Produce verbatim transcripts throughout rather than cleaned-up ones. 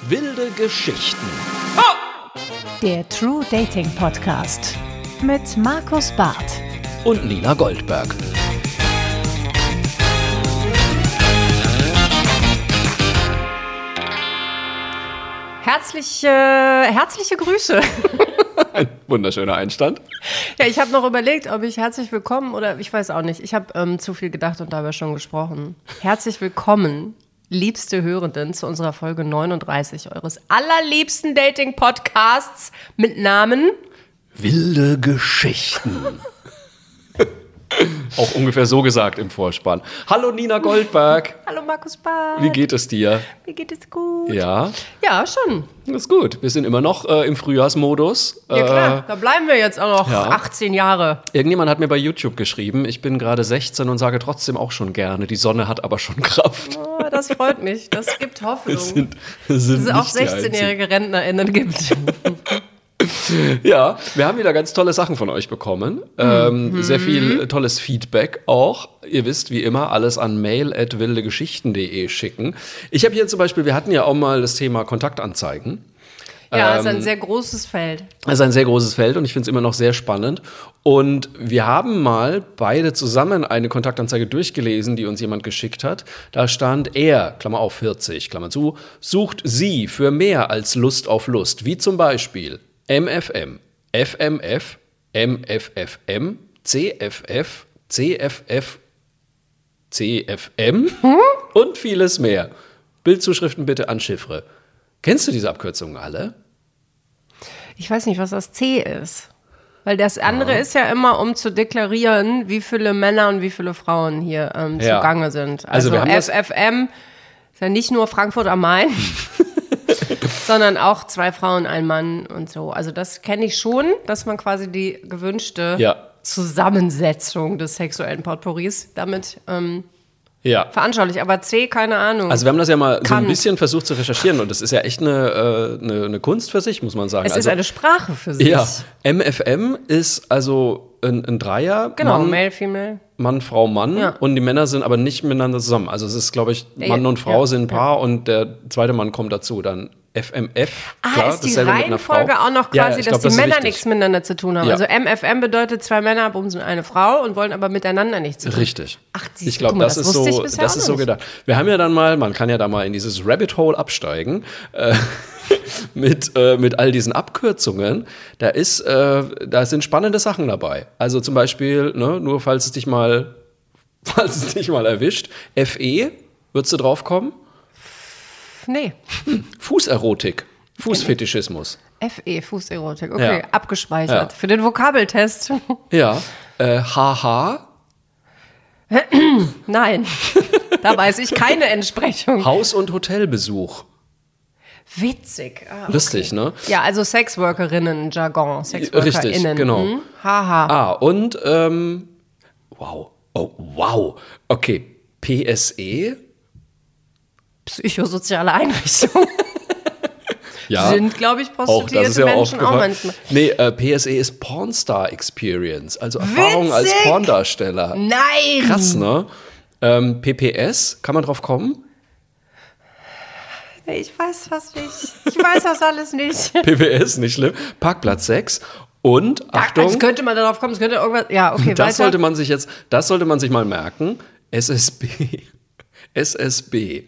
Wilde Geschichten. Der True Dating Podcast mit Markus Barth Und Nina Goldberg. Herzliche, herzliche Grüße. Ein wunderschöner Einstand. Ja, ich habe noch überlegt, ob ich herzlich willkommen oder ich weiß auch nicht. Ich habe ähm, zu viel gedacht und dabei schon gesprochen. Herzlich willkommen, liebste Hörenden, zu unserer Folge neununddreißig eures allerliebsten Dating-Podcasts mit Namen Wilde Geschichten. Auch ungefähr so gesagt im Vorspann. Hallo Nina Goldberg. Hallo Markus Barth. Wie geht es dir? Mir geht es gut. Ja? Ja, schon. Das ist gut. Wir sind immer noch äh, im Frühjahrsmodus. Ja klar, Äh, da bleiben wir jetzt auch noch ja. achtzehn Jahre. Irgendjemand hat mir bei YouTube geschrieben, ich bin gerade sechzehn und sage trotzdem auch schon gerne. Die Sonne hat aber schon Kraft. Oh, das freut mich. Das gibt Hoffnung. Es sind, es sind Dass es auch nicht die einzigen. sechzehnjährige RentnerInnen gibt. Ja, wir haben wieder ganz tolle Sachen von euch bekommen. Ähm, mhm. Sehr viel tolles Feedback auch. Ihr wisst, wie immer, alles an mail at wildegeschichten punkt de schicken. Ich habe hier zum Beispiel, wir hatten ja auch mal das Thema Kontaktanzeigen. Ja, ähm, ist ein sehr großes Feld. Das ist ein sehr großes Feld und ich finde es immer noch sehr spannend. Und wir haben mal beide zusammen eine Kontaktanzeige durchgelesen, die uns jemand geschickt hat. Da stand er, Klammer auf vierzig, Klammer zu, sucht sie für mehr als Lust auf Lust, wie zum Beispiel M F M, F M F, M F F M, C F F, C F F, C F M hm? und vieles mehr. Bildzuschriften bitte an Chiffre. Kennst du diese Abkürzungen alle? Ich weiß nicht, was das C ist. Weil das andere ja. ist ja immer, um zu deklarieren, wie viele Männer und wie viele Frauen hier ähm, ja. zugange sind. Also, also F F M ist ja nicht nur Frankfurt am Main, sondern auch zwei Frauen, ein Mann und so. Also das kenne ich schon, dass man quasi die gewünschte ja. Zusammensetzung des sexuellen Potpourris damit ähm, ja. veranschaulicht. Aber C, keine Ahnung. Also wir haben das ja mal Kann. so ein bisschen versucht zu recherchieren und das ist ja echt eine, äh, eine, eine Kunst für sich, muss man sagen. Es also, ist eine Sprache für sich. Ja, M F M ist also ein, ein Dreier. Genau, Mann, Male, Female. Mann, Frau, Mann. Ja. Und die Männer sind aber nicht miteinander zusammen. Also es ist, glaube ich, Mann und Frau ja. sind ein Paar ja. und der zweite Mann kommt dazu. Dann F M F, ah, klar, ist die Reihenfolge auch noch quasi, ja, dass glaub, die das Männer nichts miteinander zu tun haben. Ja. Also M F M bedeutet, zwei Männer bumsen eine Frau und wollen aber miteinander nichts zu tun. Richtig. Ach, die, ich glaube, das, das ist so, das ist so gedacht. Wir haben ja dann mal, man kann ja da mal in dieses Rabbit Hole absteigen, äh, mit, äh, mit all diesen Abkürzungen. Da ist, äh, da sind spannende Sachen dabei. Also zum Beispiel, ne, nur falls es dich mal, falls es dich mal erwischt, F E, würdest du drauf kommen? Nee. Hm. Fußerotik. Fußfetischismus. F E, Fußerotik. Okay, ja. abgespeichert. Ja. Für den Vokabeltest. Ja. Äh, H H. Nein. Da weiß ich keine Entsprechung. Haus- und Hotelbesuch. Witzig. Ah, okay. Lustig, ne? Ja, also Sexworkerinnen, Jargon. SexworkerInnen. Richtig, genau. Hm? Haha. Ah, und, ähm, wow. Oh, wow. Okay. P S E. Psychosoziale Einrichtung. Ja, sind, glaube ich, prostituierte auch, das ist ja Menschen auch manchmal. Nee, äh, P S E ist Pornstar Experience, also Erfahrung Witzig. als Porndarsteller. Nein! Krass, ne? Ähm, P P S, kann man drauf kommen? Nee, ich weiß was nicht. Ich weiß das alles nicht. P P S, nicht schlimm. Parkplatz sechs. Und, Achtung. Jetzt könnte man darauf kommen, es könnte irgendwas, ja, okay, das weiter. sollte man sich jetzt, das sollte man sich mal merken. S S B. S S B.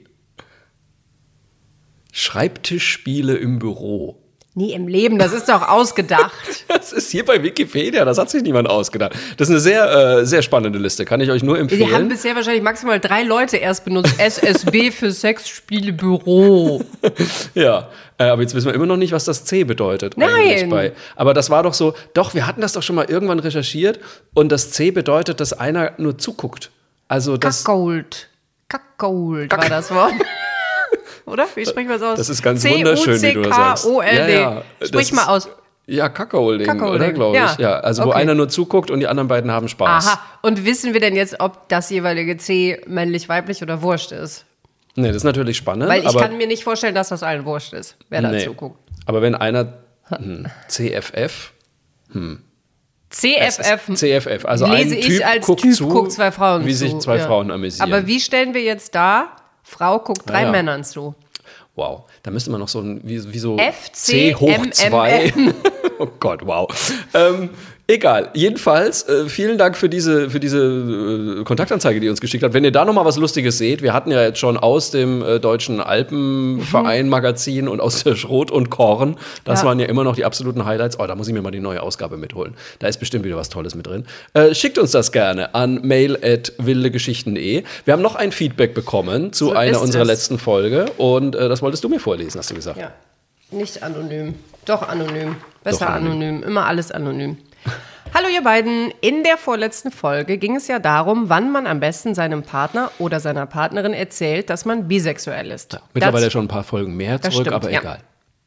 Schreibtischspiele im Büro. Nie im Leben, das ist doch ausgedacht. Das ist hier bei Wikipedia, das hat sich niemand ausgedacht. Das ist eine sehr, äh, sehr spannende Liste, kann ich euch nur empfehlen. Die haben bisher wahrscheinlich maximal drei Leute erst benutzt. S S B für Sexspiele Büro. Ja, äh, aber jetzt wissen wir immer noch nicht, was das C bedeutet. Nein. Bei. Aber das war doch so, doch, wir hatten das doch schon mal irgendwann recherchiert und das C bedeutet, dass einer nur zuguckt. Also das Kackgold. Kackgold war das Wort. Oder? Wie sprechen wir es aus? Das ist ganz wunderschön, wie du das sagst. C U C K O L D. Ja, ja, Sprich mal aus. Ja, Kakaoholding, oder, glaube ich. Ja, also okay. Wo einer nur zuguckt und die anderen beiden haben Spaß. Aha, und wissen wir denn jetzt, ob das jeweilige C männlich, weiblich oder wurscht ist? Nee, das ist natürlich spannend. Weil ich aber kann mir nicht vorstellen, dass das allen wurscht ist, wer da nee. zuguckt. Aber wenn einer hm, C F F, hm. C F F, C F F, also lese ein Typ ich als guckt Typ zu, guckt zwei Frauen wie zu. sich zwei ja. Frauen amüsieren. Aber wie stellen wir jetzt dar, Frau guckt drei ja. Männern zu? Wow, da müsste man noch so ein, wie, wie so F C hoch zwei. Oh Gott, wow. Ähm, egal, jedenfalls äh, vielen Dank für diese, für diese äh, Kontaktanzeige, die ihr uns geschickt habt. Wenn ihr da noch mal was Lustiges seht, wir hatten ja jetzt schon aus dem äh, Deutschen Alpenverein Magazin und aus der Schrot und Korn, das ja. waren ja immer noch die absoluten Highlights. Oh, da muss ich mir mal die neue Ausgabe mitholen. Da ist bestimmt wieder was Tolles mit drin. Äh, schickt uns das gerne an mail at wildegeschichten punkt de. Wir haben noch ein Feedback bekommen zu so einer unserer es. letzten Folge und äh, das wolltest du mir vorlesen, hast du gesagt. Ja, nicht anonym. Doch anonym. Besser Doch anonym. anonym. Immer alles anonym. Hallo ihr beiden. In der vorletzten Folge ging es ja darum, wann man am besten seinem Partner oder seiner Partnerin erzählt, dass man bisexuell ist. Ja, mittlerweile Dazu, schon ein paar Folgen mehr zurück, stimmt, aber ja. egal.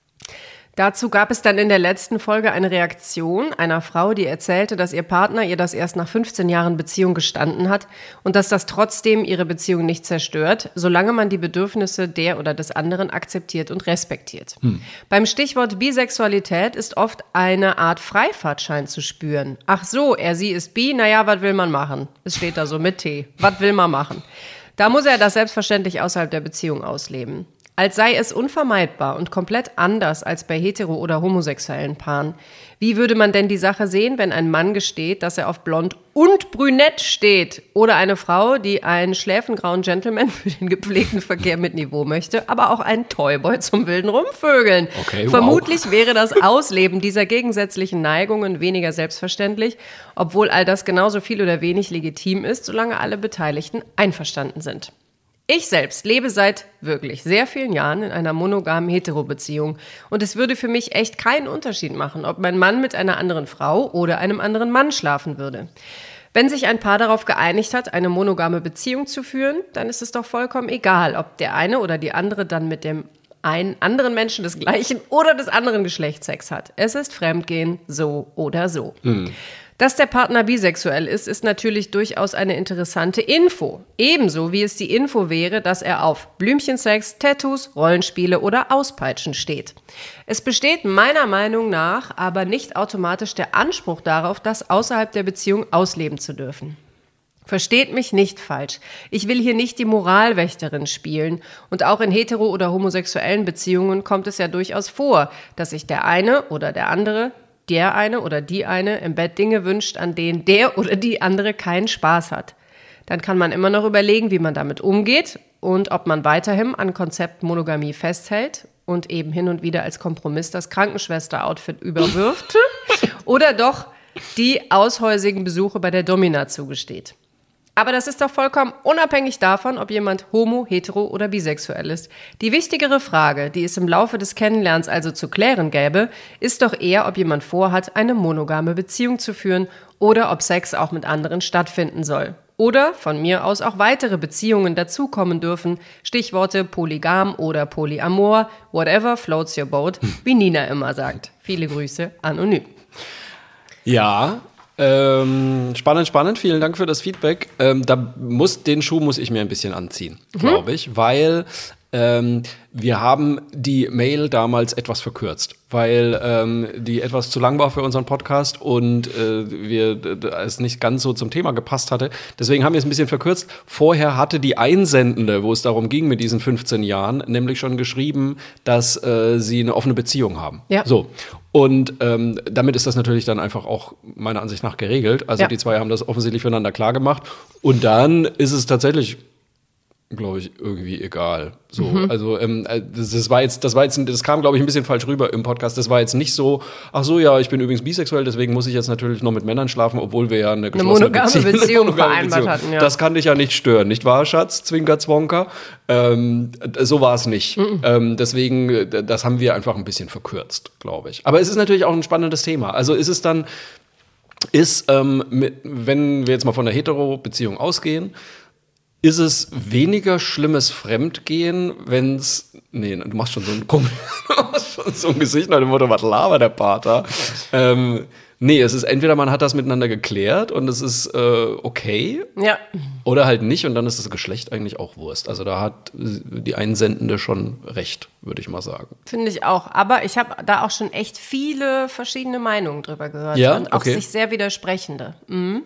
Dazu gab es dann in der letzten Folge eine Reaktion einer Frau, die erzählte, dass ihr Partner ihr das erst nach fünfzehn Jahren Beziehung gestanden hat und dass das trotzdem ihre Beziehung nicht zerstört, solange man die Bedürfnisse der oder des anderen akzeptiert und respektiert. Hm. Beim Stichwort Bisexualität ist oft eine Art Freifahrtschein zu spüren. Ach so, er, sie ist bi, naja, was will man machen? Es steht da so mit T. Was will man machen? Da muss er das selbstverständlich außerhalb der Beziehung ausleben. Als sei es unvermeidbar und komplett anders als bei hetero- oder homosexuellen Paaren. Wie würde man denn die Sache sehen, wenn ein Mann gesteht, dass er auf blond und brünett steht? Oder eine Frau, die einen schläfengrauen Gentleman für den gepflegten Verkehr mit Niveau möchte, aber auch einen Toyboy zum wilden Rumvögeln. Okay, wow. Vermutlich wäre das Ausleben dieser gegensätzlichen Neigungen weniger selbstverständlich, obwohl all das genauso viel oder wenig legitim ist, solange alle Beteiligten einverstanden sind. Ich selbst lebe seit wirklich sehr vielen Jahren in einer monogamen Hetero-Beziehung und es würde für mich echt keinen Unterschied machen, ob mein Mann mit einer anderen Frau oder einem anderen Mann schlafen würde. Wenn sich ein Paar darauf geeinigt hat, eine monogame Beziehung zu führen, dann ist es doch vollkommen egal, ob der eine oder die andere dann mit dem einen anderen Menschen des gleichen oder des anderen Geschlechts Sex hat. Es ist Fremdgehen, so oder so. Mhm. Dass der Partner bisexuell ist, ist natürlich durchaus eine interessante Info. Ebenso wie es die Info wäre, dass er auf Blümchensex, Tattoos, Rollenspiele oder Auspeitschen steht. Es besteht meiner Meinung nach aber nicht automatisch der Anspruch darauf, das außerhalb der Beziehung ausleben zu dürfen. Versteht mich nicht falsch. Ich will hier nicht die Moralwächterin spielen. Und auch in hetero- oder homosexuellen Beziehungen kommt es ja durchaus vor, dass sich der eine oder der andere der eine oder die eine im Bett Dinge wünscht, an denen der oder die andere keinen Spaß hat. Dann kann man immer noch überlegen, wie man damit umgeht und ob man weiterhin an Konzept Monogamie festhält und eben hin und wieder als Kompromiss das Krankenschwester-Outfit überwirft oder doch die aushäusigen Besuche bei der Domina zugesteht. Aber das ist doch vollkommen unabhängig davon, ob jemand homo, hetero oder bisexuell ist. Die wichtigere Frage, die es im Laufe des Kennenlernens also zu klären gäbe, ist doch eher, ob jemand vorhat, eine monogame Beziehung zu führen oder ob Sex auch mit anderen stattfinden soll. Oder von mir aus auch weitere Beziehungen dazukommen dürfen. Stichworte Polygam oder Polyamor, whatever floats your boat, wie Nina immer sagt. Viele Grüße, anonym. Ja, Ähm, spannend, spannend. Vielen Dank für das Feedback. Ähm, da muss, den Schuh muss ich mir ein bisschen anziehen, glaube ich, mhm. weil ähm, wir haben die Mail damals etwas verkürzt, weil ähm, die etwas zu lang war für unseren Podcast und äh, wir d- es nicht ganz so zum Thema gepasst hatte. Deswegen haben wir es ein bisschen verkürzt. Vorher hatte die Einsendende, wo es darum ging mit diesen fünfzehn Jahren, nämlich schon geschrieben, dass äh, sie eine offene Beziehung haben. Ja. So. Und ähm, damit ist das natürlich dann einfach auch meiner Ansicht nach geregelt. Also ja. Die zwei haben das offensichtlich füreinander klar gemacht. Und dann ist es tatsächlich, glaube ich, irgendwie egal. So, mhm. also ähm, das, das war jetzt, das war jetzt, das kam, glaube ich, ein bisschen falsch rüber im Podcast. Das war jetzt nicht so, ach so, ja, ich bin übrigens bisexuell, deswegen muss ich jetzt natürlich noch mit Männern schlafen, obwohl wir ja eine geschlossene eine monogame Beziehung, Beziehung eine monogame vereinbart Beziehung. hatten. Ja. Das kann dich ja nicht stören, nicht wahr, Schatz? Zwinker, Zwonker. Ähm, so war es nicht. Mhm. Ähm, deswegen, das haben wir einfach ein bisschen verkürzt, glaube ich. Aber es ist natürlich auch ein spannendes Thema. Also ist es dann, ist, ähm, mit, wenn wir jetzt mal von der Hetero-Beziehung ausgehen, ist es weniger schlimmes Fremdgehen, wenn es. Nee, du machst schon so ein, du machst schon so ein Gesicht nach dem Motto, was labert der Pater? ähm, nee, es ist entweder man hat das miteinander geklärt und es ist äh, okay. Ja. Oder halt nicht und dann ist das Geschlecht eigentlich auch Wurst. Also da hat die Einsendende schon recht, würde ich mal sagen. Finde ich auch. Aber ich habe da auch schon echt viele verschiedene Meinungen drüber gehört. Ja? Und auch okay. sich sehr widersprechende. Mhm.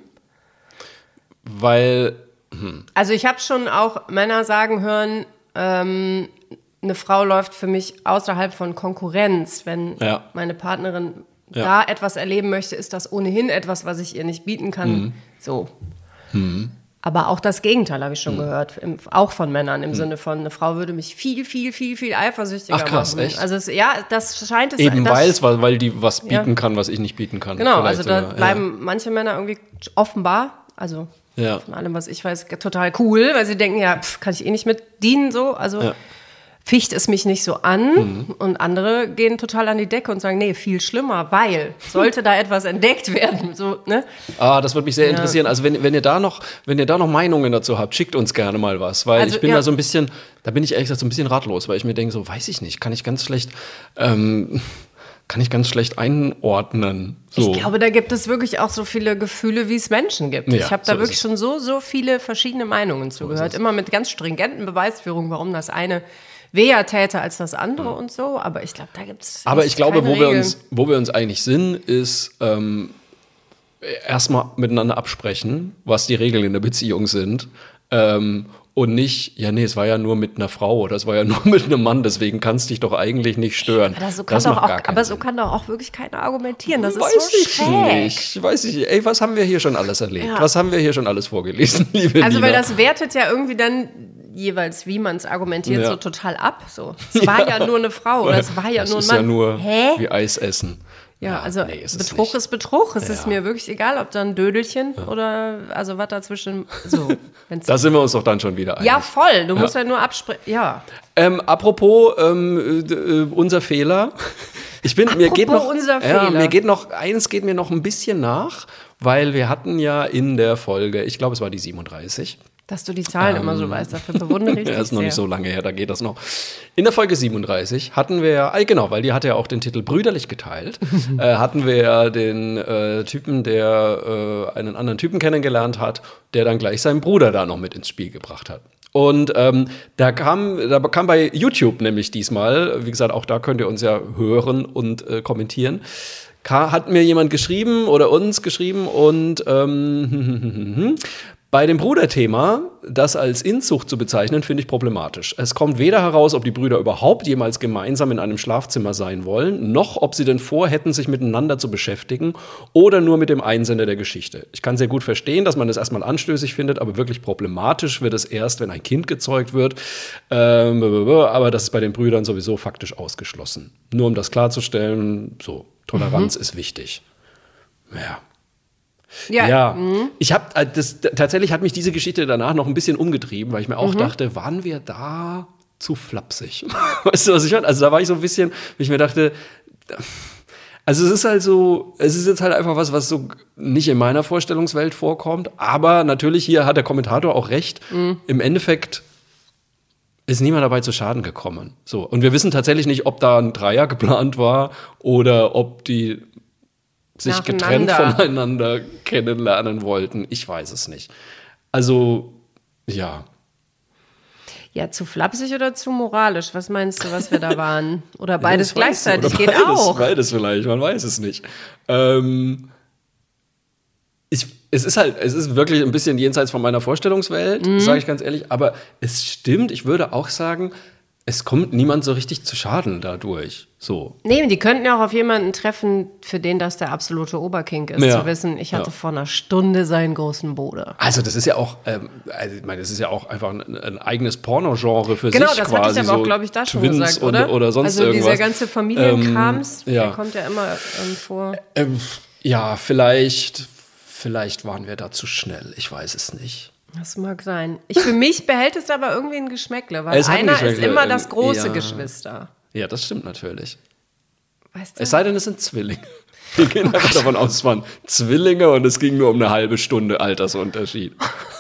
Weil. Hm. Also ich habe schon auch Männer sagen hören, ähm, eine Frau läuft für mich außerhalb von Konkurrenz. Wenn ja. meine Partnerin ja. da etwas erleben möchte, ist das ohnehin etwas, was ich ihr nicht bieten kann. Mhm. So. Mhm. Aber auch das Gegenteil habe ich schon mhm. gehört, im, auch von Männern, im mhm. Sinne von, eine Frau würde mich viel, viel, viel, viel eifersüchtiger machen. Ach krass, machen. Echt? Also es, ja, das scheint es... Eben weil es, weil die was bieten ja. kann, was ich nicht bieten kann. Genau, also da sogar. bleiben ja. manche Männer irgendwie offenbar, also ja. von allem, was ich weiß, total cool, weil sie denken, ja, pff, kann ich eh nicht mit dienen, so, also... Ja. Ficht es mich nicht so an mhm. und andere gehen total an die Decke und sagen, nee, viel schlimmer, weil sollte da etwas entdeckt werden, so, ne? Ah, das würde mich sehr interessieren. Ja. Also wenn, wenn ihr da noch, wenn ihr da noch Meinungen dazu habt, schickt uns gerne mal was, weil also, ich bin ja. da so ein bisschen, da bin ich ehrlich gesagt so ein bisschen ratlos, weil ich mir denke, so weiß ich nicht, kann ich ganz schlecht, ähm, kann ich ganz schlecht einordnen. So. Ich glaube, da gibt es wirklich auch so viele Gefühle, wie es Menschen gibt. Ja, ich habe da so wirklich schon so, so viele verschiedene Meinungen zugehört, so immer mit ganz stringenten Beweisführungen, warum das eine weher täte als das andere ja. und so, aber ich glaube, da gibt es Aber ich glaube, wo wir, uns, wo wir uns einig sind, ist ähm, erstmal miteinander absprechen, was die Regeln in der Beziehung sind ähm, und nicht, ja nee, es war ja nur mit einer Frau oder es war ja nur mit einem Mann, deswegen kann es dich doch eigentlich nicht stören. Aber so kann, das doch, auch, aber so kann doch auch wirklich keiner argumentieren, das weiß ist so schräg. Ich nicht, weiß ich nicht. Ey, was haben wir hier schon alles erlebt? Ja. Was haben wir hier schon alles vorgelesen, liebe Also Nina? Weil das wertet ja irgendwie dann jeweils, wie man es argumentiert, ja. so total ab. So. Es war ja. ja nur eine Frau oder es war ja das nur ein Mann. Das ist ja nur Hä? wie Eis essen. Ja, ja also nee, ist Betrug ist Betrug. Es ja. ist mir wirklich egal, ob da ein Dödelchen ja. oder also was dazwischen. So, da sind wir uns doch dann schon wieder einig. Ja, voll. Du musst ja, ja nur absprechen. Ja. Ähm, apropos ähm, äh, unser Fehler. Ich bin, mir geht noch, unser ja, Fehler. mir geht noch, eins geht mir noch ein bisschen nach, weil wir hatten ja in der Folge, ich glaube, es war die siebenunddreißig. Dass du die Zahlen ähm, immer so weißt, dafür bewundere ich dich. Ja, ist noch sehr. Nicht so lange her, da geht das noch. In der Folge siebenunddreißig hatten wir ja, äh, genau, weil die hatte ja auch den Titel Brüderlich geteilt, äh, hatten wir ja den äh, Typen, der äh, einen anderen Typen kennengelernt hat, der dann gleich seinen Bruder da noch mit ins Spiel gebracht hat. Und ähm, da kam, da kam bei YouTube nämlich diesmal, wie gesagt, auch da könnt ihr uns ja hören und äh, kommentieren, hat mir jemand geschrieben oder uns geschrieben und ähm, bei dem Bruderthema, das als Inzucht zu bezeichnen, finde ich problematisch. Es kommt weder heraus, ob die Brüder überhaupt jemals gemeinsam in einem Schlafzimmer sein wollen, noch ob sie denn vorhätten, sich miteinander zu beschäftigen oder nur mit dem Einsender der Geschichte. Ich kann sehr gut verstehen, dass man das erstmal anstößig findet, aber wirklich problematisch wird es erst, wenn ein Kind gezeugt wird. Ähm, aber das ist bei den Brüdern sowieso faktisch ausgeschlossen. Nur um das klarzustellen, so, Toleranz mhm. ist wichtig. Ja. Ja, ja. Mhm. ich habe das tatsächlich hat mich diese Geschichte danach noch ein bisschen umgetrieben, weil ich mir auch mhm. dachte, waren wir da zu flapsig? Weißt du, was ich meine? Also da war ich so ein bisschen, wie ich mir dachte, also es ist halt so, es ist jetzt halt einfach was, was so nicht in meiner Vorstellungswelt vorkommt, aber natürlich hier hat der Kommentator auch recht. Mhm. Im Endeffekt ist niemand dabei zu Schaden gekommen. So, und wir wissen tatsächlich nicht, ob da ein Dreier geplant war oder ob die sich getrennt voneinander kennenlernen wollten. Ich weiß es nicht. Also, ja. Ja, zu flapsig oder zu moralisch? Was meinst du, was wir da waren? Oder beides ja, gleichzeitig oder geht beides, auch. Beides vielleicht, man weiß es nicht. Ähm, ich, es ist halt, es ist wirklich ein bisschen jenseits von meiner Vorstellungswelt, mhm. sage ich ganz ehrlich. Aber es stimmt, ich würde auch sagen, es kommt niemand so richtig zu Schaden dadurch. So. Nee, die könnten ja auch auf jemanden treffen, für den das der absolute Oberking ist. Ja. Zu wissen, ich hatte ja. vor einer Stunde seinen großen Bruder. Also das ist ja auch, ähm, also ich meine, das ist ja auch einfach ein, ein eigenes Pornogenre für genau, sich das quasi. Genau, das hatte ich aber auch, glaube ich, da schon Twins gesagt, oder? Und, oder sonst also irgendwas. dieser ganze Familienkrams, ähm, ja. der kommt ja immer ähm, vor. Ähm, ja, vielleicht, vielleicht waren wir da zu schnell. Ich weiß es nicht. Das mag sein. Ich, für mich behält es aber irgendwie ein Geschmäckle, weil einer ist immer das große ja. Geschwister. Ja, das stimmt natürlich. Weißt du? Es sei denn, es sind Zwillinge. Wir gehen oh einfach davon aus, es waren Zwillinge und es ging nur um eine halbe Stunde Altersunterschied.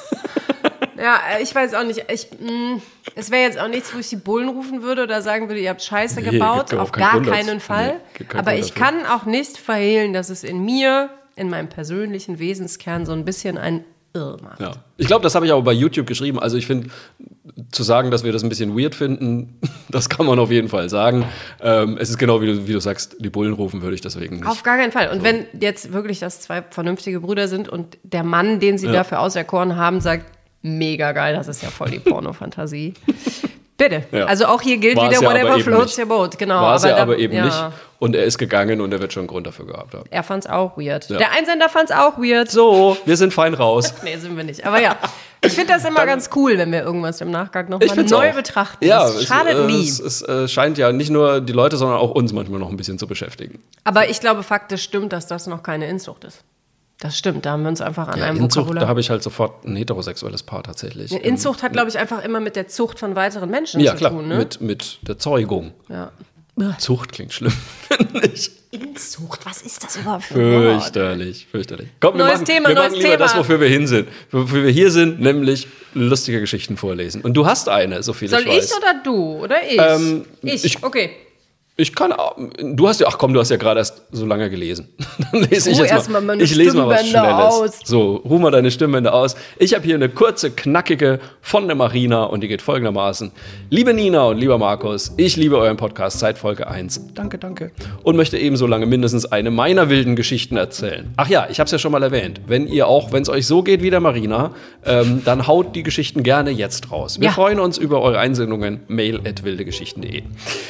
Ja, ich weiß auch nicht. Ich, mh, es wäre jetzt auch nichts, wo ich die Bullen rufen würde oder sagen würde, ihr habt Scheiße nee, gebaut. Auf gar Grund keinen dazu. Fall. Nee, kein aber ich dafür. Kann auch nicht verhehlen, dass es in mir, in meinem persönlichen Wesenskern so ein bisschen ein Irrmacht. Ja. Ich glaube, das habe ich auch bei YouTube geschrieben. Also ich finde, zu sagen, dass wir das ein bisschen weird finden, das kann man auf jeden Fall sagen. Ähm, es ist genau wie du, wie du sagst, die Bullen rufen würde ich deswegen nicht. Auf gar keinen Fall. Und so. Wenn jetzt wirklich das zwei vernünftige Brüder sind und der Mann, den sie ja. dafür auserkoren haben, sagt, mega geil, das ist ja voll die Pornofantasie. Bitte. Ja. Also auch hier gilt War's wieder, ja whatever floats your boat. Genau. War es ja aber eben ja. nicht. Und er ist gegangen und er wird schon einen Grund dafür gehabt haben. Er fand's auch weird. Ja. Der Einsender fand's auch weird. So, wir sind fein raus. Nee, sind wir nicht. Aber ja, ich finde das immer Dann, ganz cool, wenn wir irgendwas im Nachgang nochmal neu auch. betrachten. Ja, das schadet es, nie. Es, es, es scheint ja nicht nur die Leute, sondern auch uns manchmal noch ein bisschen zu beschäftigen. Aber ich glaube, faktisch stimmt, dass das noch keine Inzucht ist. Das stimmt, da haben wir uns einfach an ja, einem Inzucht, Vokabular. Da habe ich halt sofort ein heterosexuelles Paar tatsächlich. Ja, Inzucht hat, glaube ich, einfach immer mit der Zucht von weiteren Menschen ja, zu klar, tun. Ne? Mit, mit der Zeugung. Ja. Zucht klingt schlimm, finde ich. Inzucht, was ist das überhaupt für ein Wort? Fürchterlich, fürchterlich. Komm, wir neues machen, Thema, wir neues machen lieber Thema. das, wofür wir hin sind. Wofür wir hier sind, nämlich lustige Geschichten vorlesen. Und du hast eine, so viel Soll ich weiß. Soll ich oder du? Oder ich? Ähm, ich? ich, okay. Ich kann auch, du hast ja, ach komm, du hast ja gerade erst so lange gelesen. Dann lese ich, ich jetzt mal, mal ich lese mal was Schnelles. Aus. So, ruh mal deine Stimmbänder aus. Ich habe hier eine kurze, knackige von der Marina und die geht folgendermaßen. Liebe Nina und lieber Markus, ich liebe euren Podcast seit Folge eins. Danke, danke. Und möchte ebenso lange mindestens eine meiner wilden Geschichten erzählen. Ach ja, ich habe es ja schon mal erwähnt. Wenn ihr auch, wenn es euch so geht wie der Marina, ähm, dann haut die Geschichten gerne jetzt raus. Wir ja. freuen uns über eure Einsendungen. mail at wildegeschichten punkt de.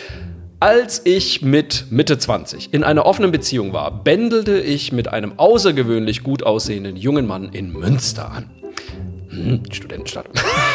Als ich mit Mitte zwanzig in einer offenen Beziehung war, bändelte ich mit einem außergewöhnlich gut aussehenden jungen Mann in Münster an. Hm, Studentenstadt.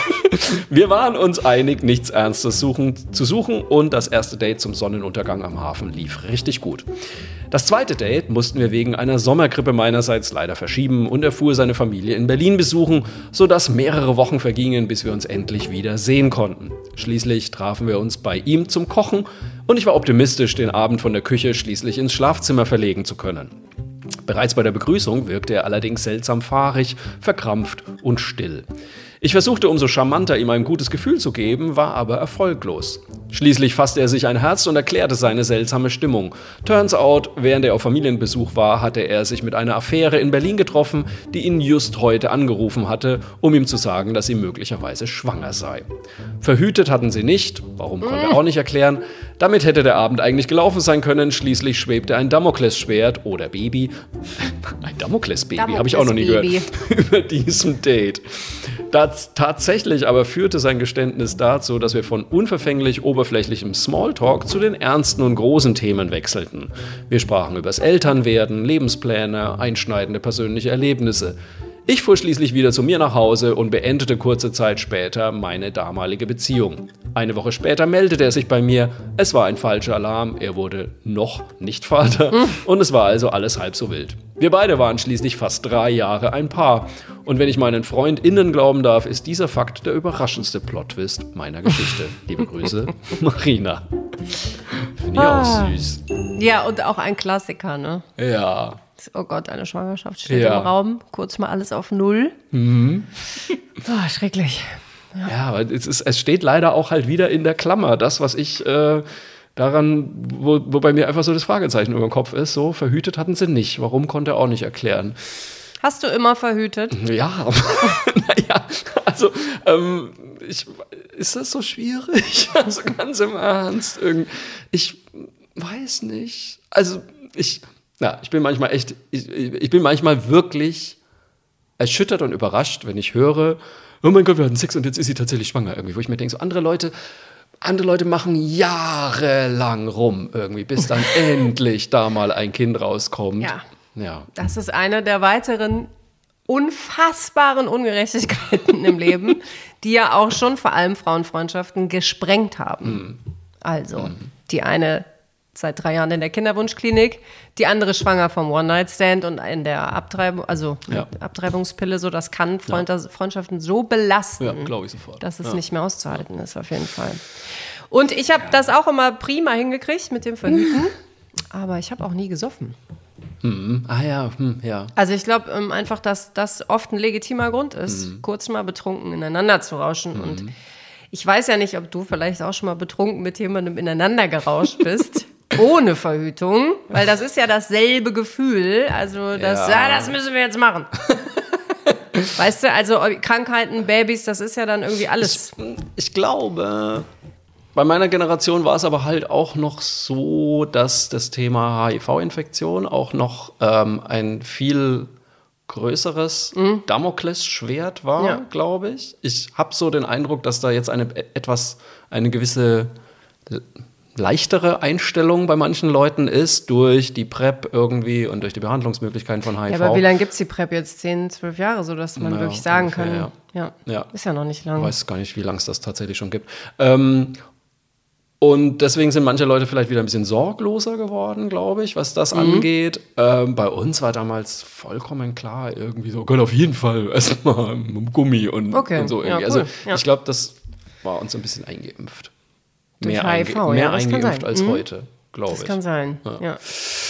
Wir waren uns einig, nichts Ernstes suchen, zu suchen und das erste Date zum Sonnenuntergang am Hafen lief richtig gut. Das zweite Date mussten wir wegen einer Sommergrippe meinerseits leider verschieben und er fuhr seine Familie in Berlin besuchen, sodass mehrere Wochen vergingen, bis wir uns endlich wieder sehen konnten. Schließlich trafen wir uns bei ihm zum Kochen und ich war optimistisch, den Abend von der Küche schließlich ins Schlafzimmer verlegen zu können. Bereits bei der Begrüßung wirkte er allerdings seltsam fahrig, verkrampft und still. Ich versuchte umso charmanter, ihm ein gutes Gefühl zu geben, war aber erfolglos. Schließlich fasste er sich ein Herz und erklärte seine seltsame Stimmung. Turns out, während er auf Familienbesuch war, hatte er sich mit einer Affäre in Berlin getroffen, die ihn just heute angerufen hatte, um ihm zu sagen, dass sie möglicherweise schwanger sei. Verhütet hatten sie nicht, warum konnte er auch nicht erklären. Damit hätte der Abend eigentlich gelaufen sein können, schließlich schwebte ein Damoklesschwert oder Baby, ein Damoklesbaby, habe ich auch noch nie gehört, über diesem Date. Das, tatsächlich aber führte sein Geständnis dazu, dass wir von unverfänglich oberflächlichem Smalltalk zu den ernsten und großen Themen wechselten. Wir sprachen übers Elternwerden, Lebenspläne, einschneidende persönliche Erlebnisse. Ich fuhr schließlich wieder zu mir nach Hause und beendete kurze Zeit später meine damalige Beziehung. Eine Woche später meldete er sich bei mir, es war ein falscher Alarm, er wurde noch nicht Vater und es war also alles halb so wild. Wir beide waren schließlich fast drei Jahre ein Paar und wenn ich meinen FreundInnen glauben darf, ist dieser Fakt der überraschendste Plot-Twist meiner Geschichte. Liebe Grüße, Marina. Finde ich ah. auch süß. Ja, und auch ein Klassiker, ne? Ja. Oh Gott, eine Schwangerschaft steht ja. im Raum. Kurz mal alles auf Null. Mhm. Oh, schrecklich. Ja, ja, aber es, ist, es steht leider auch halt wieder in der Klammer. Das, was ich äh, daran, wo, wo bei mir einfach so das Fragezeichen über dem Kopf ist, so verhütet hatten sie nicht. Warum, konnte er auch nicht erklären. Hast du immer verhütet? Ja, naja, also ähm, ich, ist das so schwierig? Also ganz im Ernst. Ich weiß nicht. Also ich... Ja, ich bin manchmal echt, ich, ich bin manchmal wirklich erschüttert und überrascht, wenn ich höre, oh mein Gott, wir hatten Sex und jetzt ist sie tatsächlich schwanger irgendwie, wo ich mir denke, so andere Leute, andere Leute machen jahrelang rum irgendwie, bis dann endlich da mal ein Kind rauskommt. Ja. Ja. Das ist eine der weiteren unfassbaren Ungerechtigkeiten im Leben, die ja auch schon vor allem Frauenfreundschaften gesprengt haben. Mhm. Also, mhm. die eine seit drei Jahren in der Kinderwunschklinik, die andere schwanger vom One-Night-Stand und in der Abtreibung, also ja. Abtreibungspille, so das kann Freund- ja. Freundschaften so belasten, ja, glaube ich sofort. dass es ja. nicht mehr auszuhalten ist, auf jeden Fall. Und ich habe ja. das auch immer prima hingekriegt mit dem Verhüten, aber ich habe auch nie gesoffen. Mhm. Ah ja, hm, ja. Also ich glaube ähm, einfach, dass das oft ein legitimer Grund ist, mhm. kurz mal betrunken ineinander zu rauschen. Mhm. Und ich weiß ja nicht, ob du vielleicht auch schon mal betrunken mit jemandem ineinander gerauscht bist. Ohne Verhütung, weil das ist ja dasselbe Gefühl. Also, das, ja. ja, das müssen wir jetzt machen. Weißt du, also Krankheiten, Babys, das ist ja dann irgendwie alles. Ich, ich glaube, bei meiner Generation war es aber halt auch noch so, dass das Thema H I V-Infektion auch noch ähm, ein viel größeres mhm. Damoklesschwert war, ja. glaube ich. Ich habe so den Eindruck, dass da jetzt eine etwas, eine gewisse leichtere Einstellung bei manchen Leuten ist, durch die PrEP irgendwie und durch die Behandlungsmöglichkeiten von H I V. Ja, aber wie lange gibt es die PrEP jetzt? zehn, zwölf Jahre, so dass man ja, wirklich sagen ungefähr, kann, ja. Ja, ja. Ist ja noch nicht lang. Ich weiß gar nicht, wie lange es das tatsächlich schon gibt. Ähm, und deswegen sind manche Leute vielleicht wieder ein bisschen sorgloser geworden, glaube ich, was das mhm. angeht. Ähm, bei uns war damals vollkommen klar, irgendwie so, Gott, auf jeden Fall erstmal mit Gummi und, okay. und so irgendwie. Ja, cool. Also ja. ich glaube, das war uns ein bisschen eingeimpft. Mehr, H I V, einge- mehr ja, eingeimpft als mhm. heute, glaube ich. Das kann sein, ja. Ja,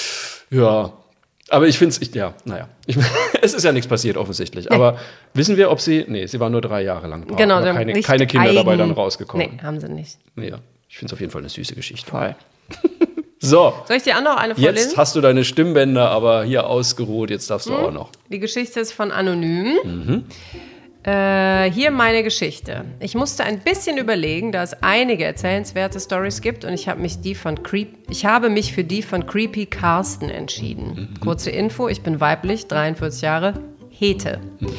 ja. Aber ich finde es, ja, naja. Ich, es ist ja nichts passiert, offensichtlich. Nee. Aber wissen wir, ob sie, nee, sie war nur drei Jahre lang brav. Genau, keine, keine Kinder eigen, dabei dann rausgekommen. Nee, haben sie nicht. Ja, ich finde es auf jeden Fall eine süße Geschichte. Voll. So. Soll ich dir auch noch eine vorlesen? Jetzt hast du deine Stimmbänder aber hier ausgeruht, jetzt darfst du mhm. auch noch. Die Geschichte ist von Anonym. Mhm. Äh, hier meine Geschichte. Ich musste ein bisschen überlegen, da es einige erzählenswerte Storys gibt und ich habe mich die von Creep, ich habe mich für die von Creepy Carsten entschieden. Mhm. Kurze Info, ich bin weiblich, dreiundvierzig Jahre, Hete. Mhm.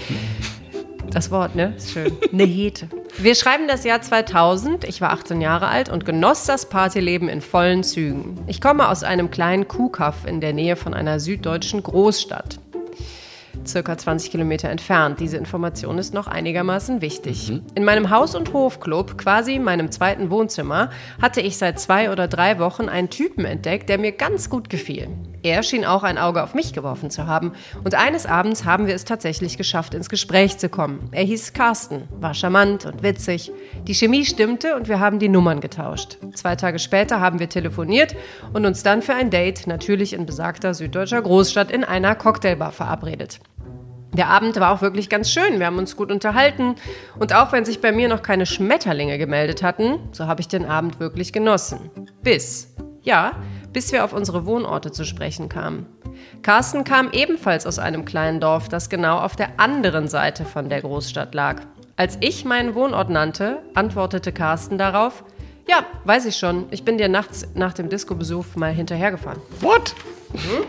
Das Wort, ne? Ist schön. Eine Hete. Wir schreiben das Jahr zweitausend, ich war achtzehn Jahre alt und genoss das Partyleben in vollen Zügen. Ich komme aus einem kleinen Kuhkaff in der Nähe von einer süddeutschen Großstadt. Circa zwanzig Kilometer entfernt. Diese Information ist noch einigermaßen wichtig. Mhm. In meinem Haus- und Hofclub, quasi meinem zweiten Wohnzimmer, hatte ich seit zwei oder drei Wochen einen Typen entdeckt, der mir ganz gut gefiel. Er schien auch ein Auge auf mich geworfen zu haben. Und eines Abends haben wir es tatsächlich geschafft, ins Gespräch zu kommen. Er hieß Carsten, war charmant und witzig. Die Chemie stimmte und wir haben die Nummern getauscht. Zwei Tage später haben wir telefoniert und uns dann für ein Date, natürlich in besagter süddeutscher Großstadt, in einer Cocktailbar verabredet. Der Abend war auch wirklich ganz schön, wir haben uns gut unterhalten und auch wenn sich bei mir noch keine Schmetterlinge gemeldet hatten, so habe ich den Abend wirklich genossen. Bis, ja, bis wir auf unsere Wohnorte zu sprechen kamen. Carsten kam ebenfalls aus einem kleinen Dorf, das genau auf der anderen Seite von der Großstadt lag. Als ich meinen Wohnort nannte, antwortete Carsten darauf, ja, weiß ich schon, ich bin dir nachts nach dem Disco-Besuch mal hinterhergefahren. What? Mhm.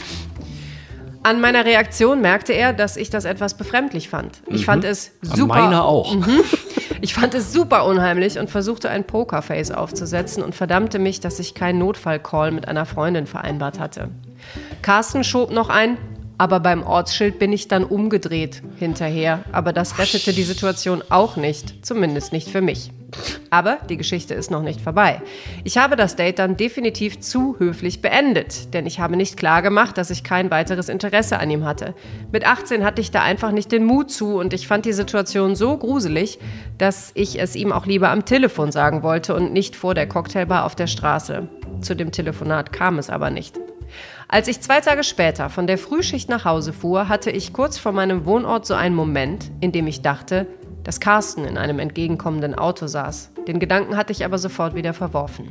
An meiner Reaktion merkte er, dass ich das etwas befremdlich fand. Ich mhm. fand es super. An meiner auch. Mhm. Ich fand es super unheimlich und versuchte ein Pokerface aufzusetzen und verdammte mich, dass ich keinen Notfallcall mit einer Freundin vereinbart hatte. Carsten schob noch ein, aber beim Ortsschild bin ich dann umgedreht hinterher. Aber das rettete die Situation auch nicht, zumindest nicht für mich. Aber die Geschichte ist noch nicht vorbei. Ich habe das Date dann definitiv zu höflich beendet, denn ich habe nicht klar gemacht, dass ich kein weiteres Interesse an ihm hatte. Mit achtzehn hatte ich da einfach nicht den Mut zu und ich fand die Situation so gruselig, dass ich es ihm auch lieber am Telefon sagen wollte und nicht vor der Cocktailbar auf der Straße. Zu dem Telefonat kam es aber nicht. Als ich zwei Tage später von der Frühschicht nach Hause fuhr, hatte ich kurz vor meinem Wohnort so einen Moment, in dem ich dachte, dass Carsten in einem entgegenkommenden Auto saß. Den Gedanken hatte ich aber sofort wieder verworfen.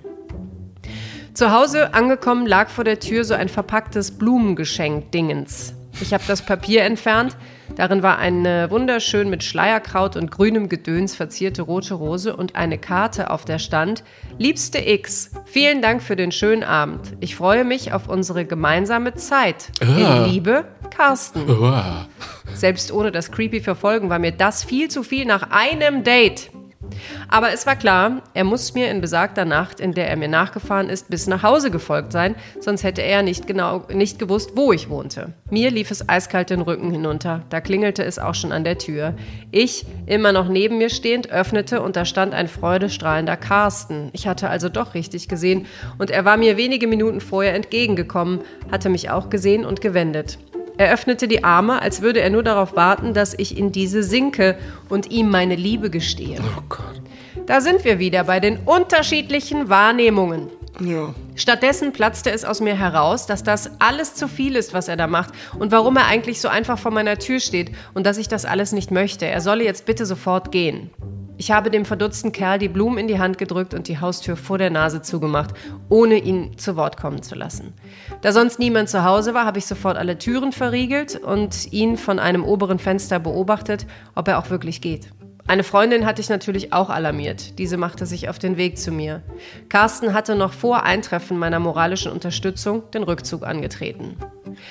Zu Hause angekommen lag vor der Tür so ein verpacktes Blumengeschenk-Dingens. Ich habe das Papier entfernt. Darin war eine wunderschön mit Schleierkraut und grünem Gedöns verzierte rote Rose und eine Karte, auf der stand: Liebste X, vielen Dank für den schönen Abend. Ich freue mich auf unsere gemeinsame Zeit. In Liebe, Carsten. Selbst ohne das creepy Verfolgen war mir das viel zu viel nach einem Date. Aber es war klar, er muss mir in besagter Nacht, in der er mir nachgefahren ist, bis nach Hause gefolgt sein, sonst hätte er nicht genau nicht gewusst, wo ich wohnte. Mir lief es eiskalt den Rücken hinunter, da klingelte es auch schon an der Tür. Ich, immer noch neben mir stehend, öffnete und da stand ein freudestrahlender Carsten. Ich hatte also doch richtig gesehen und er war mir wenige Minuten vorher entgegengekommen, hatte mich auch gesehen und gewendet. Er öffnete die Arme, als würde er nur darauf warten, dass ich in diese sinke und ihm meine Liebe gestehe. Oh Gott. Da sind wir wieder bei den unterschiedlichen Wahrnehmungen. Ja. Stattdessen platzte es aus mir heraus, dass das alles zu viel ist, was er da macht und warum er eigentlich so einfach vor meiner Tür steht und dass ich das alles nicht möchte. Er solle jetzt bitte sofort gehen. Ich habe dem verdutzten Kerl die Blumen in die Hand gedrückt und die Haustür vor der Nase zugemacht, ohne ihn zu Wort kommen zu lassen. Da sonst niemand zu Hause war, habe ich sofort alle Türen verriegelt und ihn von einem oberen Fenster beobachtet, ob er auch wirklich geht. Eine Freundin hatte ich natürlich auch alarmiert. Diese machte sich auf den Weg zu mir. Carsten hatte noch vor Eintreffen meiner moralischen Unterstützung den Rückzug angetreten.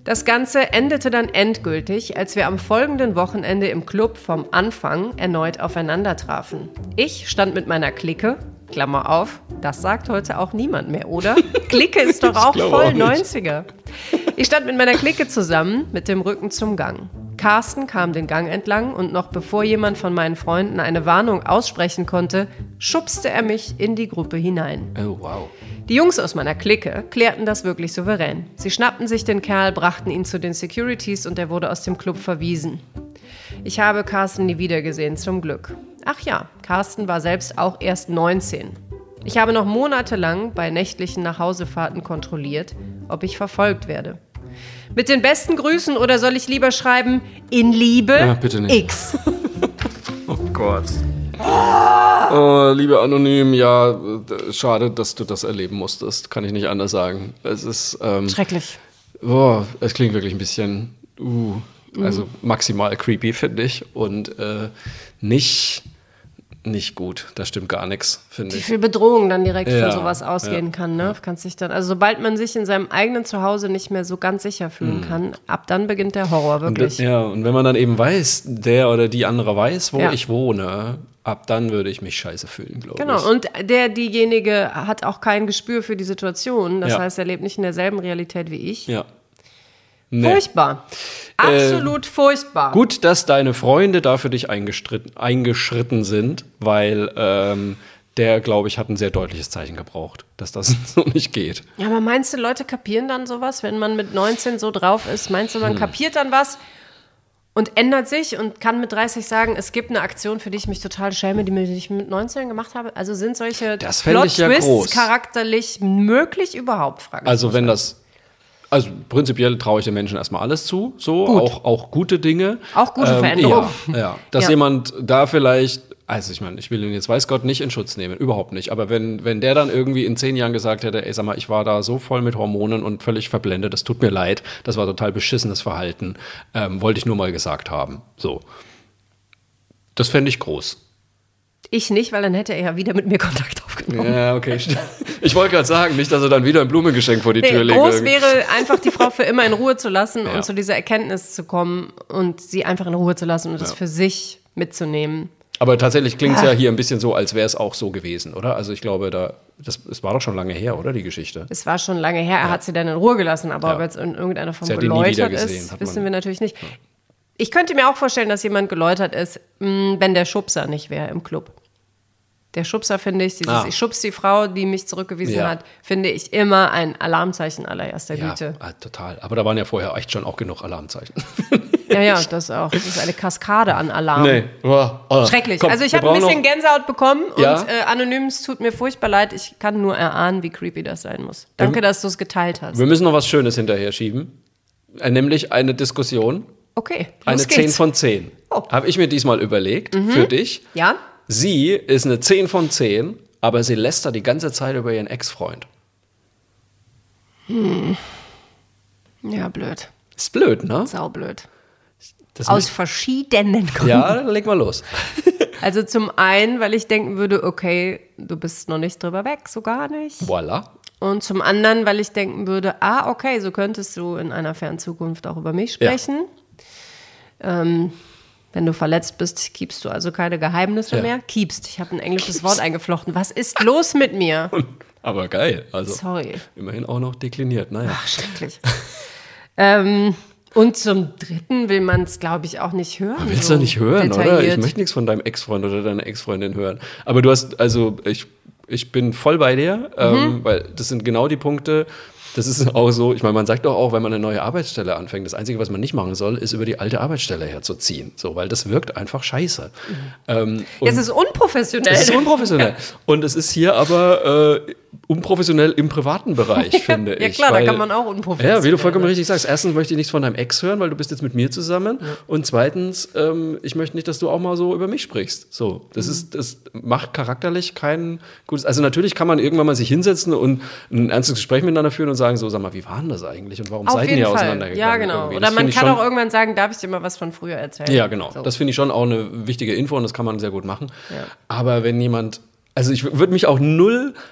Das Ganze endete dann endgültig, als wir am folgenden Wochenende im Club vom Anfang erneut aufeinander trafen. Ich stand mit meiner Clique, Klammer auf, das sagt heute auch niemand mehr, oder? Clique ist doch auch voll auch neunziger. Ich stand mit meiner Clique zusammen, mit dem Rücken zum Gang. Carsten kam den Gang entlang und noch bevor jemand von meinen Freunden eine Warnung aussprechen konnte, schubste er mich in die Gruppe hinein. Oh, wow. Die Jungs aus meiner Clique klärten das wirklich souverän. Sie schnappten sich den Kerl, brachten ihn zu den Securities und er wurde aus dem Club verwiesen. Ich habe Carsten nie wiedergesehen, zum Glück. Ach ja, Carsten war selbst auch erst neunzehn. Ich habe noch monatelang bei nächtlichen Nachhausefahrten kontrolliert, ob ich verfolgt werde. Mit den besten Grüßen oder soll ich lieber schreiben, in Liebe ja, bitte nicht. X. Oh Gott. Oh, liebe Anonym, ja, schade, dass du das erleben musstest. Kann ich nicht anders sagen. Es ist ähm, schrecklich. Oh, es klingt wirklich ein bisschen, uh, also maximal creepy, finde ich. Und äh, nicht, nicht gut. Da stimmt gar nichts, finde ich. Wie viel Bedrohung dann direkt ja, von sowas ausgehen ja, kann, ne? Ja. Kannst dich dann, also sobald man sich in seinem eigenen Zuhause nicht mehr so ganz sicher fühlen mhm. kann, ab dann beginnt der Horror wirklich. Und, ja, und wenn man dann eben weiß, der oder die andere weiß, wo ja. ich wohne, ab dann würde ich mich scheiße fühlen, glaube genau. ich. Genau, und der, diejenige hat auch kein Gespür für die Situation. Das ja. heißt, er lebt nicht in derselben Realität wie ich. Ja. Nee. Furchtbar. Absolut äh, furchtbar. Gut, dass deine Freunde da für dich eingeschritten sind, weil ähm, der, glaube ich, hat ein sehr deutliches Zeichen gebraucht, dass das so nicht geht. Ja, aber meinst du, Leute kapieren dann sowas, wenn man mit neunzehn so drauf ist? Meinst du, man hm. kapiert dann was und ändert sich und kann mit dreißig sagen, es gibt eine Aktion, für die ich mich total schäme, die ich mit neunzehn gemacht habe? Also sind solche Plot-Twists ja charakterlich möglich überhaupt? Frage also wenn das Also prinzipiell traue ich den Menschen erstmal alles zu, so Gut. auch, auch gute Dinge. Auch gute ähm, Veränderungen. Ja, ja. Dass ja. jemand da vielleicht, also ich meine, ich will ihn jetzt weiß Gott nicht in Schutz nehmen, überhaupt nicht. Aber wenn, wenn der dann irgendwie in zehn Jahren gesagt hätte, ey, sag mal, ich war da so voll mit Hormonen und völlig verblendet, das tut mir leid, das war total beschissenes Verhalten, ähm, wollte ich nur mal gesagt haben. So. Das fände ich groß. Ich nicht, weil dann hätte er ja wieder mit mir Kontakt aufgenommen. Ja, okay. Ich wollte gerade sagen, nicht, dass er dann wieder ein Blumengeschenk vor die nee, Tür legt. Groß wäre einfach, die Frau für immer in Ruhe zu lassen ja. und zu dieser Erkenntnis zu kommen und sie einfach in Ruhe zu lassen und ja. das für sich mitzunehmen. Aber tatsächlich klingt es ja. ja hier ein bisschen so, als wäre es auch so gewesen, oder? Also ich glaube, da, das, es war doch schon lange her, oder, die Geschichte? Es war schon lange her, er ja. hat sie dann in Ruhe gelassen, aber ja. ob jetzt in irgendeiner Form geläutert ist, wissen wir natürlich nicht. Ja. Ich könnte mir auch vorstellen, dass jemand geläutert ist, wenn der Schubser nicht wäre im Club. Der Schubser, finde ich, dieses ah. ich schubs die Frau, die mich zurückgewiesen ja. hat, finde ich immer ein Alarmzeichen allererster ja, Güte. Ja, total. Aber da waren ja vorher echt schon auch genug Alarmzeichen. Ja, ja, das auch. Das ist eine Kaskade an Alarm. Nee. Oh, oh. Schrecklich. Komm, also ich habe ein bisschen Gänsehaut bekommen ja? und äh, anonym, es tut mir furchtbar leid. Ich kann nur erahnen, wie creepy das sein muss. Danke, wir, dass du es geteilt hast. Wir müssen noch was Schönes hinterher schieben. Äh, nämlich eine Diskussion. Okay, Eine geht's. zehn von zehn. Oh. Habe ich mir diesmal überlegt, mhm. für dich. Ja. Sie ist eine zehn von zehn, aber sie lästert die ganze Zeit über ihren Ex-Freund. Hm. Ja, blöd. Ist blöd, ne? Saublöd. Das Aus verschiedenen Gründen. Ja, dann leg mal los. Also zum einen, weil ich denken würde, okay, du bist noch nicht drüber weg, so gar nicht. Voilà. Und zum anderen, weil ich denken würde, ah, okay, so könntest du in einer fernen Zukunft auch über mich sprechen. Ja. Ähm, Wenn du verletzt bist, keepst du also keine Geheimnisse ja. mehr. Keepst. Ich habe ein englisches Wort eingeflochten. Was ist los mit mir? Aber geil. Also Sorry. Immerhin auch noch dekliniert. Naja. Ach, schrecklich. ähm, und zum Dritten will man es, glaube ich, auch nicht hören. Willst so du nicht hören, detailliert. oder? Ich möchte nichts von deinem Ex-Freund oder deiner Ex-Freundin hören. Aber du hast, also ich, ich bin voll bei dir, mhm. ähm, weil das sind genau die Punkte. Das ist auch so, ich meine, man sagt doch auch, wenn man eine neue Arbeitsstelle anfängt, das Einzige, was man nicht machen soll, ist über die alte Arbeitsstelle herzuziehen. So, weil das wirkt einfach scheiße. Mhm. Ähm, es ist unprofessionell. Es ist unprofessionell. Und es ist hier aber äh, unprofessionell im privaten Bereich, finde ja, ich. Ja klar, weil, da kann man auch unprofessionell. Ja, wie du vollkommen richtig sagst. Erstens möchte ich nichts von deinem Ex hören, weil du bist jetzt mit mir zusammen. Ja. Und zweitens, ähm, ich möchte nicht, dass du auch mal so über mich sprichst. So, das mhm. ist, das macht charakterlich kein gutes. Also natürlich kann man irgendwann mal sich hinsetzen und ein ernstes Gespräch miteinander führen und sagen so, sag mal, wie war denn das eigentlich und warum Auf seid ihr jeden Fall. auseinandergegangen? Ja, genau. Irgendwie? Oder das man kann schon, auch irgendwann sagen, darf ich dir mal was von früher erzählen? Ja, genau. So. Das finde ich schon auch eine wichtige Info und das kann man sehr gut machen. Ja. Aber wenn jemand, also ich würde mich auch null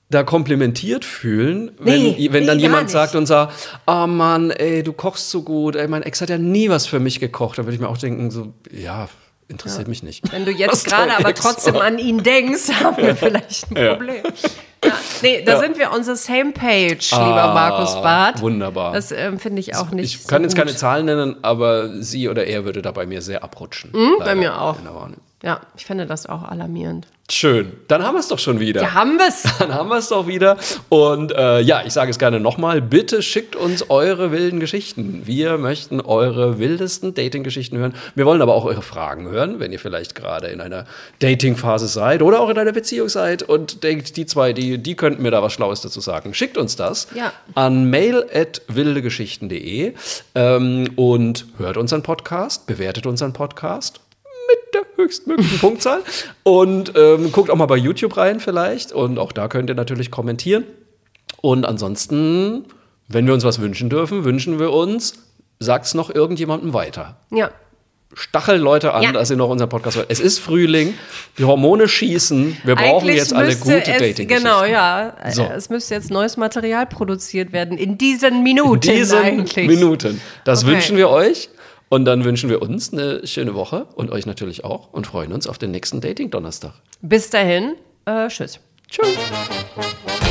da komplimentiert fühlen, wenn, nee, wenn dann nee, jemand sagt und sagt, oh Mann, ey, du kochst so gut, ey, mein Ex hat ja nie was für mich gekocht. Da würde ich mir auch denken, so, ja, interessiert ja. mich nicht. Wenn du jetzt gerade aber Ex trotzdem war. an ihn denkst, haben wir vielleicht ein Problem. Ja. Ja, nee, da ja. sind wir on the same page, ah, lieber Markus Barth. Wunderbar. Das ähm, finde ich auch nicht Ich kann so jetzt gut. keine Zahlen nennen, aber sie oder er würde da bei mir sehr abrutschen. Mhm, bei mir auch. Ja, ich finde das auch alarmierend. Schön, dann haben wir es doch schon wieder. Ja, haben wir es. Dann haben wir es doch wieder. Und äh, ja, ich sage es gerne nochmal, bitte schickt uns eure wilden Geschichten. Wir möchten eure wildesten Dating-Geschichten hören. Wir wollen aber auch eure Fragen hören, wenn ihr vielleicht gerade in einer Dating-Phase seid oder auch in einer Beziehung seid und denkt, die zwei, die, die könnten mir da was Schlaues dazu sagen. Schickt uns das ja. an mail at wildegeschichten punkt de ähm, und hört unseren Podcast, bewertet unseren Podcast mit der höchstmöglichen Punktzahl und ähm, guckt auch mal bei YouTube rein vielleicht und auch da könnt ihr natürlich kommentieren. Und ansonsten, wenn wir uns was wünschen dürfen, wünschen wir uns, sagt's noch irgendjemandem weiter. Ja. Stachelt Leute an, ja. dass ihr noch unseren Podcast hört. Es ist Frühling, die Hormone schießen, wir brauchen Eigentlich jetzt alle gute Dating-Geschichten. Genau, ja. So. Es müsste jetzt neues Material produziert werden, in diesen Minuten In diesen eigentlich. Minuten. Das okay. wünschen wir euch. Und dann wünschen wir uns eine schöne Woche und euch natürlich auch und freuen uns auf den nächsten Dating-Donnerstag. Bis dahin, äh, tschüss. Tschüss.